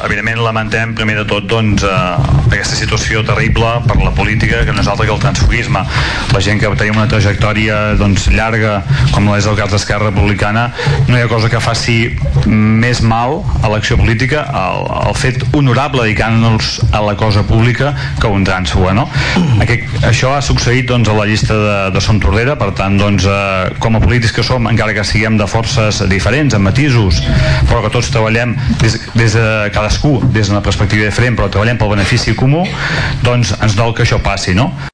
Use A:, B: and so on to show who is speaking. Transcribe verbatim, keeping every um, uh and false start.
A: evidentment lamentem primer de tot doncs, eh, aquesta situació terrible per la política, que no és altra que el transfuguisme. La gent que tenim una trajectòria doncs, llarga, com és el cas d'Esquerra Republicana, no hi ha cosa que faci més mal a l'acció política, el, el fet honorable dedicant-nos a la cosa pública, que un trànsfuga, no? Aquest, això ha succeït doncs, a la llista de, de Son Tordera. Per tant, doncs, eh, com a polítics que som, encara que siguem de forces diferents, amb matisos, però que tots treballem des, des de cadascú des d'una perspectiva diferent, però treballem pel benefici comú, doncs ens dol que això passi, no?